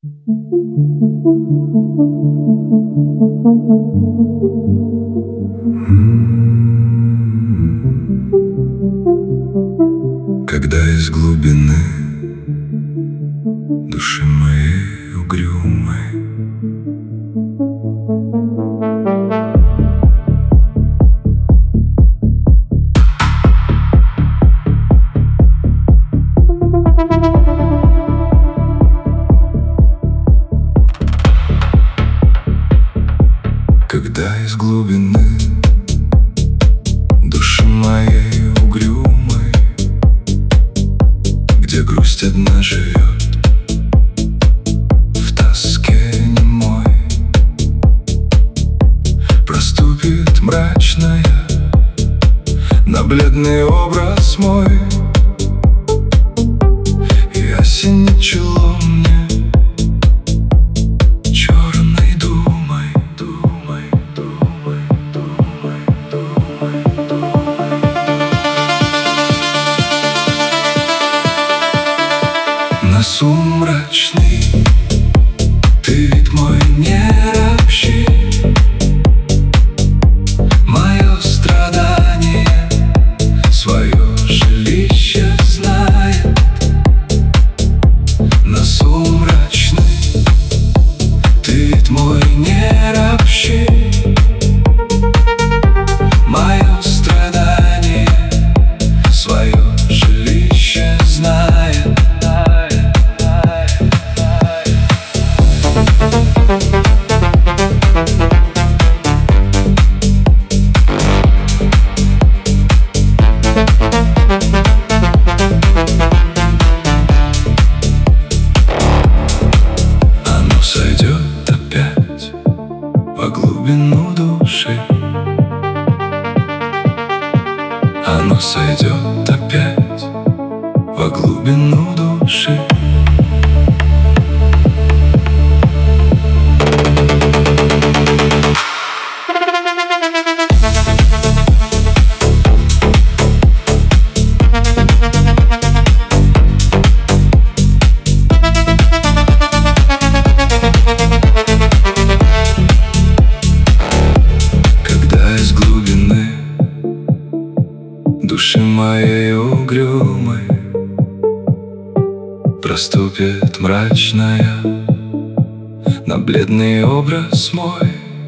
Когда из глубины души моей угрюмой когда из глубины души моей угрюмой, где грусть одна живет в тоске немой, проступит мрачная на бледный образ мой, и осенит чело мне черной думой, думой, думой, думой, думой, думой. На сумрачный ты вид мой не ропщи, мое страдание свое жилище знает. На сумрачный ты вид мой не ропщи, мое страдание свое жилище знает. Сойдет опять во глубину души, оно сойдет опять во глубину души. Души моей угрюмой проступит мрачная на бледный образ мой,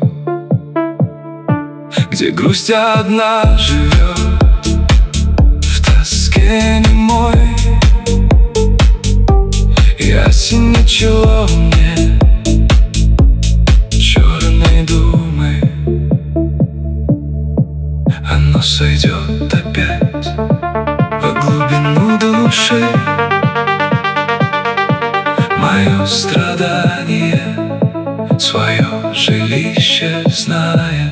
где грусть одна живет в тоске немой, и осенит чело мне черной думой. Оно сойдет опять во глубину души, мое страдание свое жилище знает.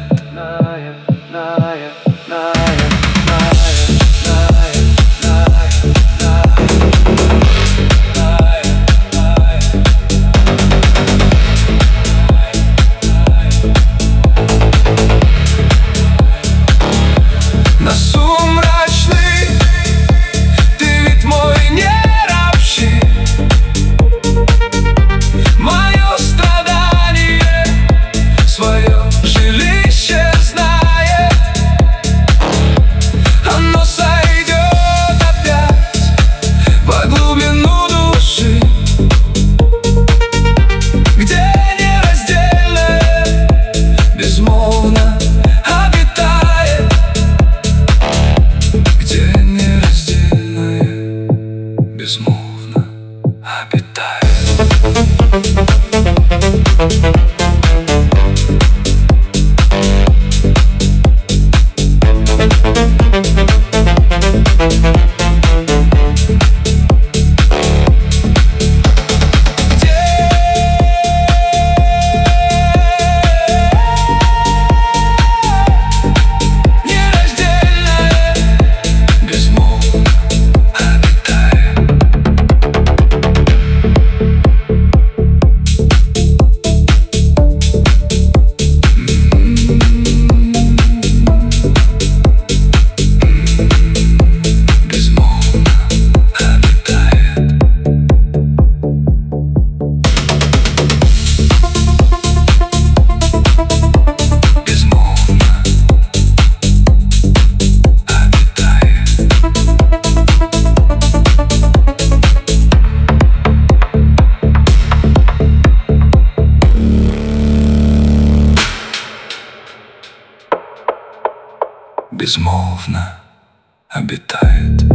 На сумрачный ты вид мой не ропщи, мое страдание свое жилище знает. Оно сойдет опять во глубину души, где нераздельное безмолвно обитает, где нераздельное безмолвно обитает. безмолвно обитает.